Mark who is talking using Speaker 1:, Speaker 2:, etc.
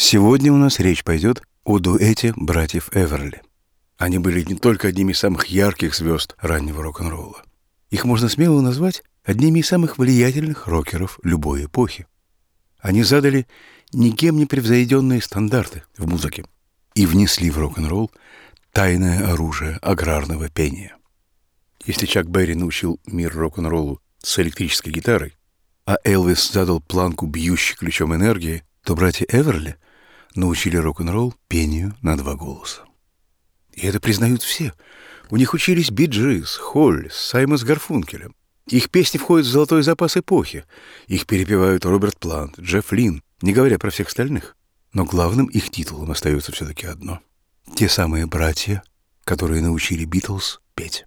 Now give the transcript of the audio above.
Speaker 1: Сегодня у нас речь пойдет о дуэте братьев Эверли. Они были не только одними из самых ярких звезд раннего рок-н-ролла. Их можно смело назвать одними из самых влиятельных рокеров любой эпохи. Они задали никем не превзойденные стандарты в музыке и внесли в рок-н-ролл тайное оружие аграрного пения. Если Чак Берри научил мир рок-н-роллу с электрической гитарой, а Элвис задал планку бьющей ключом энергии, то братья Эверли научили рок-н-ролл пению на два голоса. И это признают все. У них учились Би Джис, Холли, Саймон с Гарфункелем. Их песни входят в золотой запас эпохи. Их перепевают Роберт Плант, Джефф Линн, не говоря про всех остальных. Но главным их титулом остается все-таки одно. Те самые братья, которые научили Битлз петь.